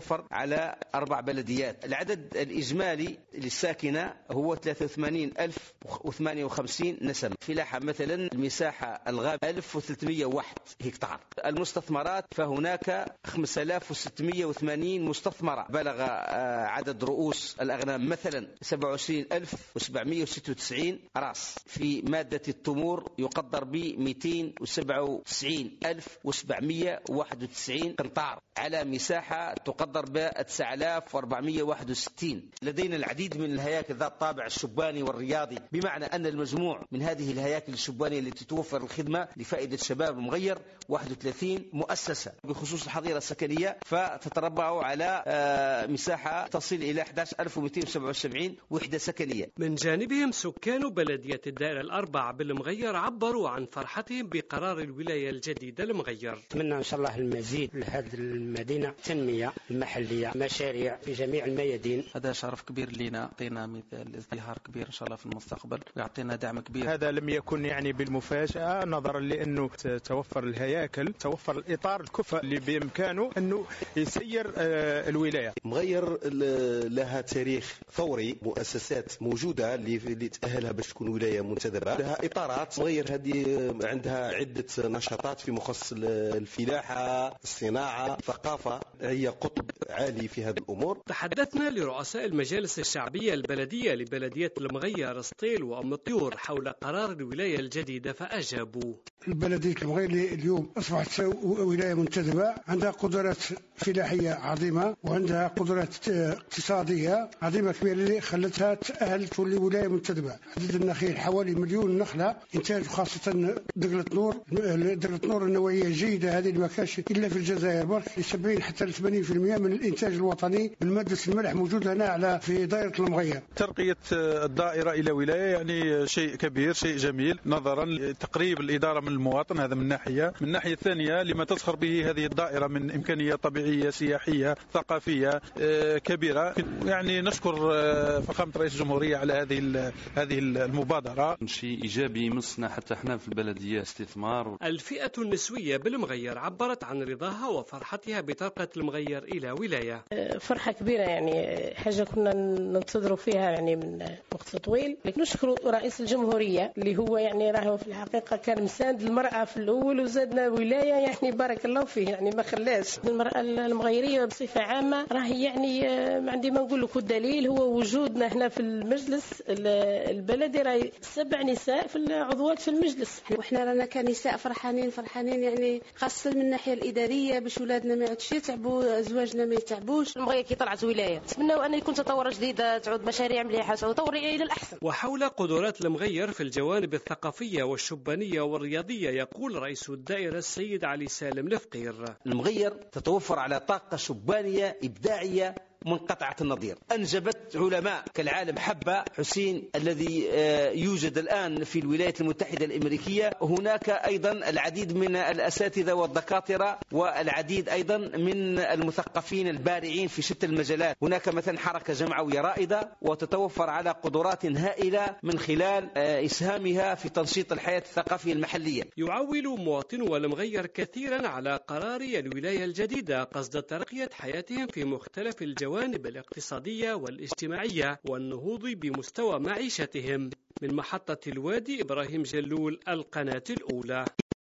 تتوفر على 4 بلديات. العدد الإجمالي للساكنة هو 83,058 نسمة. فلاحة مثلا المساحة الغابة 1301 هكتار. المستثمرات فهناك 5680 مستثمرة. بلغ عدد رؤوس الأغنام مثلا 27796 رأس. في مادة التمور يقدر ب 297,791 قنطار على مساحة تقدر ب 9461. لدينا العديد من الهياكل ذات الطابع الشباني والرياضي، بمعنى أن المجموع من هذه الهياكل الشبانية التي توفر الخدمة لفائدة الشباب المغير 31 مؤسسة. بخصوص الحظيرة السكنية فتتربع على مساحة تصل إلى 11277 وحدة سكنية. من جانبهم سكان بلدية الدائرة الأربع بالمغير عبروا عن فرحتهم بقرار الولاية الجديدة المغير. أتمنى إن شاء الله المزيد لهذه المدينة، تنمية المحلية، مشاريع في جميع الميادين. هذا شرف كبير لنا، يعطينا مثال ازدهار كبير إن شاء الله في المستقبل ويعطينا دعم كبير. هذا لم يكن يعني بالمفاجأة، نظرا لأنه توفر الهياكل، توفر الإطار الكفء اللي بإمكانه أنه يسير الولاية. مغير لها تاريخ ثوري، مؤسسات موجودة اللي تأهلها باش تكون ولاية منتدبة، لها إطارات. مغير هذه عندها عدة نشاطات في مخصص الفلاحة، الصناعة، الثقافة، هي قطب عالي في هذه الأمور. تحدثنا لرؤساء المجالس الشعبية البلدية لبلدية المغير سطيل وأم الطيور حول قرار الولاية الجديدة فأجابوا. بلدية المغير اليوم أصبحت ولاية منتدبة، عندها قدرات فلاحية عظيمة وعندها قدرات اقتصادية عظيمة كبيرة اللي خلتها تأهل تولي ولاية منتدبة. عدد النخيل حوالي 1,000,000 نخلة إنتاج، خاصة دقلة نور. دقلة نور النوعية جيدة، هذه ما كانش إلا في الجزائر برك. 70 حتى 80% من الإنتاج الوطني من مادة الملح موجود هنا في دائرة المغير. ترقية الدائرة إلى ولاية يعني شيء كبير، شيء جميل، نظرا لتقريب الإدارة من المواطن. هذا من ناحية. من الناحية الثانية لما تزخر به هذه الدائرة من إمكانية طبيعية، سياحية، ثقافية كبيرة. يعني نشكر فخامة رئيس الجمهورية على هذه المبادرة. شيء إيجابي يمسنا حتى احنا في البلدية استثمار. الفئة النسوية بالمغير عبرت عن رضاها وفرحتها بترقية المغير إلى ولاية. فرحة كبيرة، يعني حاجة كنا ننتظروا فيها يعني من وقت طويل. نشكر رئيس الجمهورية اللي هو يعني راهو في الحقيقة كان مساند المرأة في الأول وزادنا ولاية، يعني بارك الله فيه، يعني ما خلاش. المرأة المغيرية بصفة عامة راهي يعني عندي ما نقول لك، الدليل هو وجودنا هنا في المجلس البلدي، راهي 7 نساء في العضوات في المجلس، وإحنا رانا كنساء فرحانين يعني خاصة من الناحية الإدارية باش ولادنا ما يعودش يتعبوا، أزواجنا ما يتعبوش. المغير كي طلعت ولاية نتمنوا أن يكون تطور جديد، تعود مشاريع مليحة وتطور إلى الأحسن. وحول قدرات المغير في الجوانب الثقافية والشبانية والرياضية يقول رئيس الدائرة السيد علي سالم الفقير. المغير تتوفر على طاقة شبانية إبداعية منقطعة النظير. أنجبت علماء كالعالم حبة حسين الذي يوجد الآن في الولايات المتحدة الأمريكية. هناك أيضا العديد من الأساتذة والدكاترة والعديد أيضا من المثقفين البارعين في شتى المجالات. هناك مثلا حركة جمعوية رائدة وتتوفر على قدرات هائلة من خلال إسهامها في تنشيط الحياة الثقافية المحلية. يعول مواطنو المغير كثيرا على قرار الولاية الجديدة قصد ترقية حياتهم في مختلف الجوانب الاقتصادية والاجتماعية والنهوض بمستوى معيشتهم. من محطة الوادي إبراهيم جلول، القناة الأولى.